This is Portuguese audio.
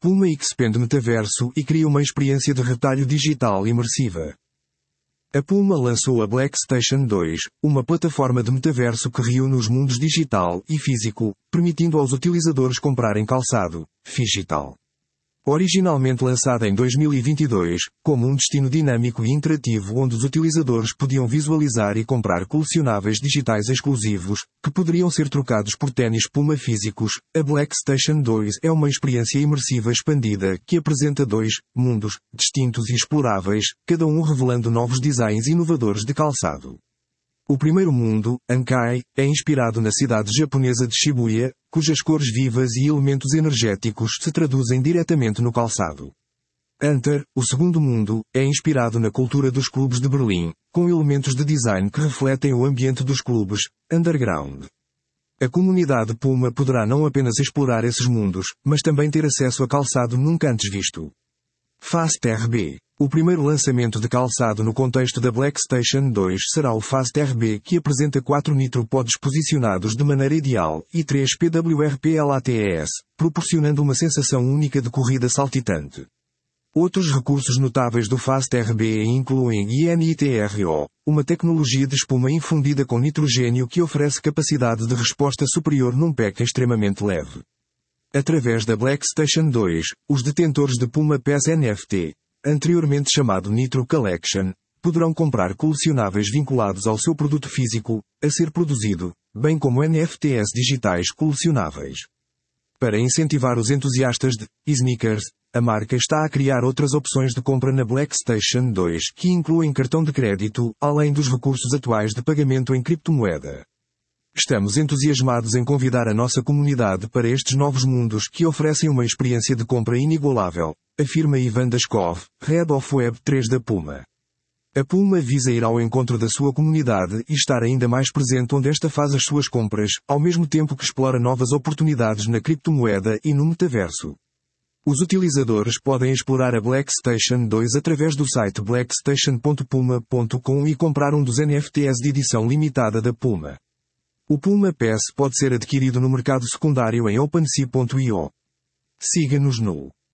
Puma expande metaverso e cria uma experiência de retalho digital imersiva. A Puma lançou a BlackStation 2, uma plataforma de metaverso que reúne os mundos digital e físico, permitindo aos utilizadores comprarem calçado digital. Originalmente lançada em 2022, como um destino dinâmico e interativo onde os utilizadores podiam visualizar e comprar colecionáveis digitais exclusivos, que poderiam ser trocados por ténis Puma físicos, a BlackStation 2 é uma experiência imersiva expandida que apresenta dois mundos distintos e exploráveis, cada um revelando novos designs inovadores de calçado. O primeiro mundo, Ankai, é inspirado na cidade japonesa de Shibuya, cujas cores vivas e elementos energéticos se traduzem diretamente no calçado. Hunter, o segundo mundo, é inspirado na cultura dos clubes de Berlim, com elementos de design que refletem o ambiente dos clubes, underground. A comunidade Puma poderá não apenas explorar esses mundos, mas também ter acesso a calçado nunca antes visto. Fast RB. O primeiro lançamento de calçado no contexto da BlackStation 2 será o Fast RB, que apresenta 4 nitropods posicionados de maneira ideal e 3 PWRP-LATES, proporcionando uma sensação única de corrida saltitante. Outros recursos notáveis do Fast RB incluem INITRO, uma tecnologia de espuma infundida com nitrogênio que oferece capacidade de resposta superior num pack extremamente leve. Através da BlackStation 2, os detentores de Puma PES NFT, anteriormente chamado Nitro Collection, poderão comprar colecionáveis vinculados ao seu produto físico, a ser produzido, bem como NFTs digitais colecionáveis. Para incentivar os entusiastas de sneakers, a marca está a criar outras opções de compra na BlackStation 2 que incluem cartão de crédito, além dos recursos atuais de pagamento em criptomoeda. Estamos entusiasmados em convidar a nossa comunidade para estes novos mundos que oferecem uma experiência de compra inigualável, afirma Ivan Daskov, Head of Web 3 da Puma. A Puma visa ir ao encontro da sua comunidade e estar ainda mais presente onde esta faz as suas compras, ao mesmo tempo que explora novas oportunidades na criptomoeda e no metaverso. Os utilizadores podem explorar a BlackStation 2 através do site blackstation.puma.com e comprar um dos NFTs de edição limitada da Puma. O Puma PES pode ser adquirido no mercado secundário em OpenSea.io. Siga-nos no